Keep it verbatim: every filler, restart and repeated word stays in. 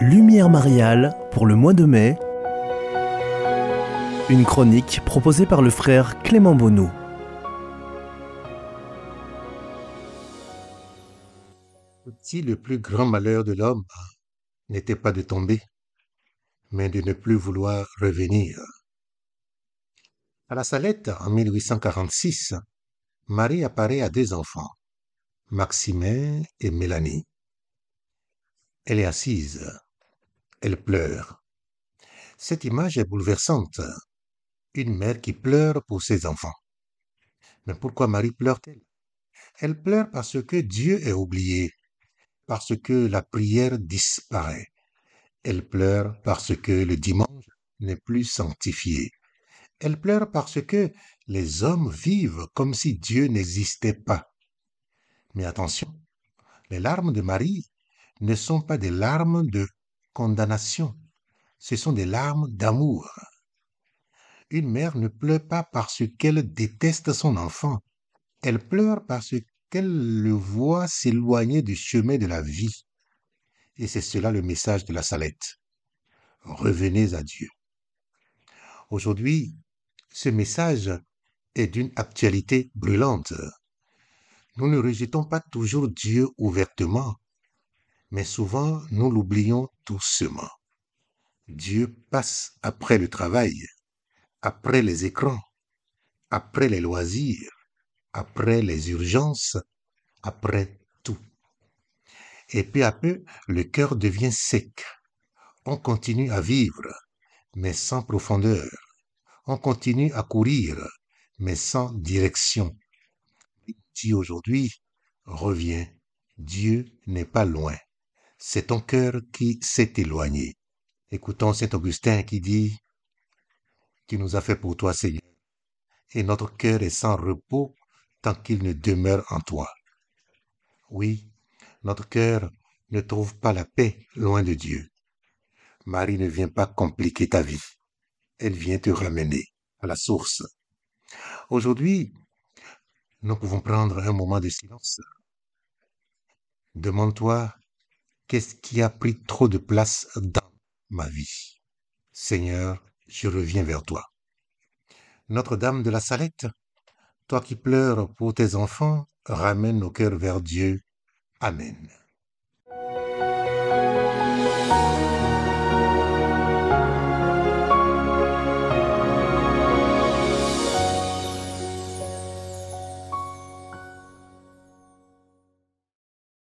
Lumière mariale pour le mois de mai. Une chronique proposée par le frère Clément Bonneau. Si le plus grand malheur de l'homme n'était pas de tomber, mais de ne plus vouloir revenir. À la Salette, en mille huit cent quarante-six, Marie apparaît à deux enfants, Maximin et Mélanie. Elle est assise, elle pleure. Cette image est bouleversante, une mère qui pleure pour ses enfants. Mais pourquoi Marie pleure-t-elle? Elle pleure parce que Dieu est oublié, parce que la prière disparaît. Elle pleure parce que le dimanche n'est plus sanctifié. Elle pleure parce que les hommes vivent comme si Dieu n'existait pas. Mais attention, les larmes de Marie ne sont pas des larmes de condamnation, ce sont des larmes d'amour. Une mère ne pleure pas parce qu'elle déteste son enfant, elle pleure parce qu'elle le voit s'éloigner du chemin de la vie. Et c'est cela le message de la Salette. Revenez à Dieu. Aujourd'hui, ce message est d'une actualité brûlante. Nous ne rejetons pas toujours Dieu ouvertement, mais souvent nous l'oublions doucement. Dieu passe après le travail, après les écrans, après les loisirs, après les urgences, après tout. Et peu à peu, le cœur devient sec. On continue à vivre, mais sans profondeur. On continue à courir, mais sans direction. Dis aujourd'hui, reviens. Dieu n'est pas loin. C'est ton cœur qui s'est éloigné. Écoutons Saint Augustin qui dit, tu nous as fait pour toi, Seigneur, et notre cœur est sans repos tant qu'il ne demeure en toi. Oui, notre cœur ne trouve pas la paix loin de Dieu. Marie ne vient pas compliquer ta vie. Elle vient te ramener à la source. Aujourd'hui, nous pouvons prendre un moment de silence. Demande-toi, qu'est-ce qui a pris trop de place dans ma vie? Seigneur, je reviens vers toi. Notre-Dame de la Salette, toi qui pleures pour tes enfants, ramène nos cœurs vers Dieu. Amen.